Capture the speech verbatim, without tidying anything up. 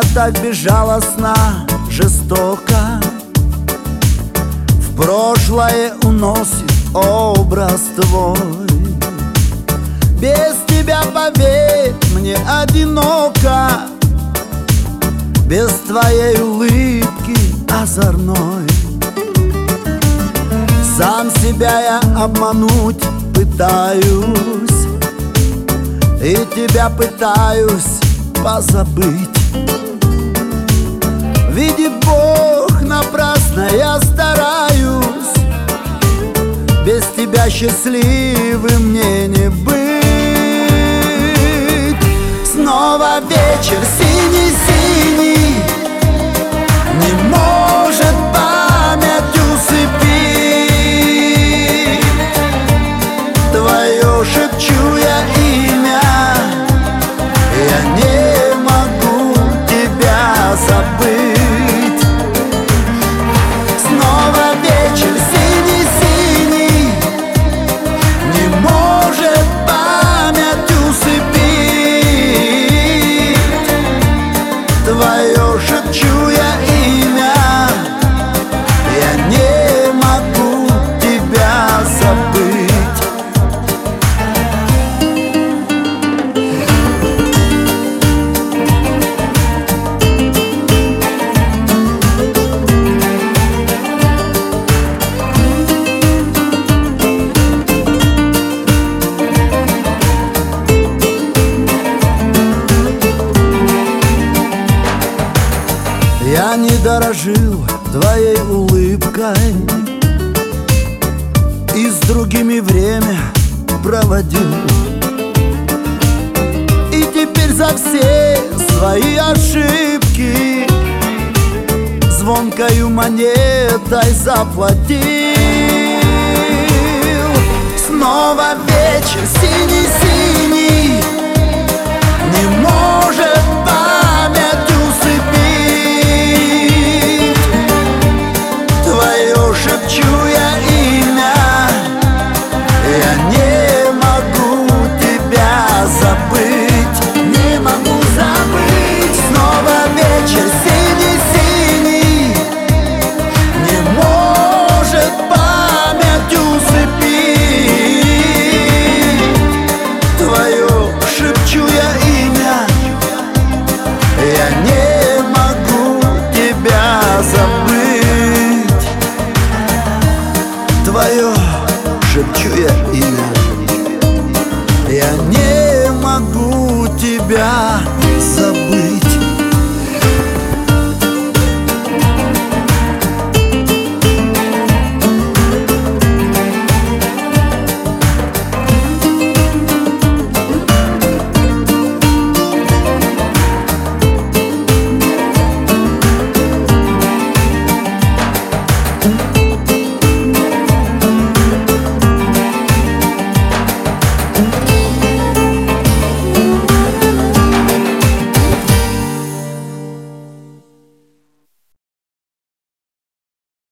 так безжалостно, жестоко в прошлое уносит образ твой. Без тебя, поверь, мне одиноко, без твоей улыбки озорной. Сам себя я обмануть пытаюсь, и тебя пытаюсь позабыть. Видит Бог, напрасно я стараюсь, без тебя счастливым мне не быть. Снова вечер синий-синий, не может память усыпить твое, шепчу я имя, я не могу тебя забыть. Снова вечер синий-синий, не может память усыпить твое, шепчу я имя, я не могу тебя забыть. Я не дорожил твоей улыбкой и с другими время проводил. И теперь за все свои ошибки звонкою монетой заплатил. Снова вечер синий-синий, не может память усыпить твое, шепчу я имя, я не могу тебя забыть, не могу забыть. Снова вечер синий-синий, не может память усыпить твое, шепчу я имя, я не могу тебя забыть. Твое, шепчу я имя, я не могу тебя